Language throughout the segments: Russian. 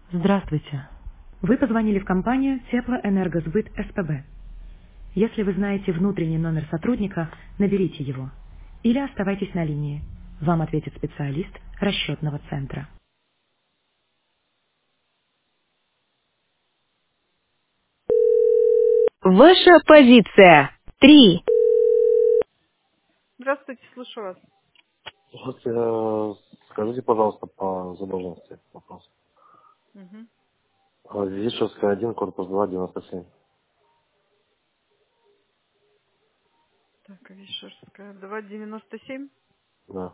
Здравствуйте. Вы позвонили в компанию Теплоэнергосбыт СПБ. Если вы знаете внутренний номер сотрудника, наберите его. Или оставайтесь на линии. Вам ответит специалист расчетного центра. Ваша позиция. 3. Здравствуйте, слушаю вас. Вот, скажите, пожалуйста, по задолженности вопрос. Мгм. Вишевская 1, корпус 2, 97. Так, Вишерская, 2,97. Да.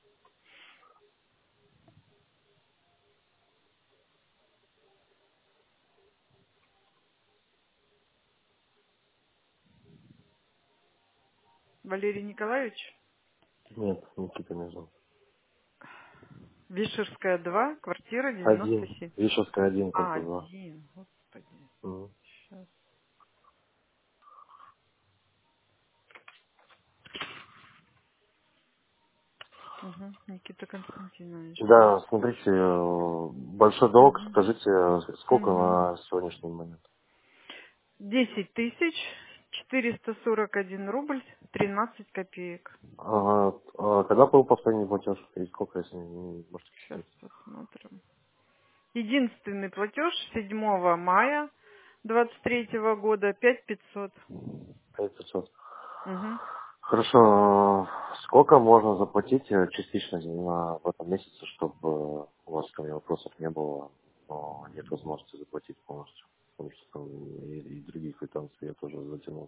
Валерий Николаевич. Нет, Никита не знал. Вишерская, 2, квартира Один. 97. Вишевская 1, А, корпус 2. 1, господи. Мгм. Сейчас. Угу. Никита Константинович, да. Да, смотрите, большой долг, Угу. скажите, сколько Угу. на сегодняшний момент? 10 441 рубль 13 копеек. Когда был последний платеж? И сколько, если не можете Сейчас сказать? посмотрим. Единственный платеж 7 мая 23 года 5500. 5500. Угу. Хорошо. Сколько можно заплатить частично в этом месяце, чтобы у вас ко мне вопросов не было, но нет возможности заплатить полностью? Потому что там и другие квитанции я тоже затянул.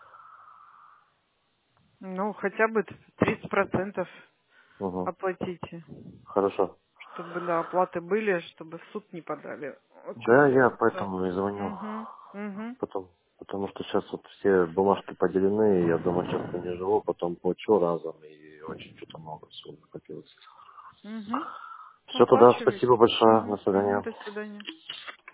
Ну, хотя бы 30% Угу. оплатите. Хорошо. Чтобы, да, оплаты были, чтобы в суд не подали. Очень Да, я удобно. поэтому и звоню. Угу. Угу. Потому что сейчас вот все бумажки поделены, и я дома часто не живу, потом плачу разом, и очень что-то много всего накопилось. Угу. Все, тогда Оплачивайте. спасибо большое. До Угу. Угу. свидания. До свидания.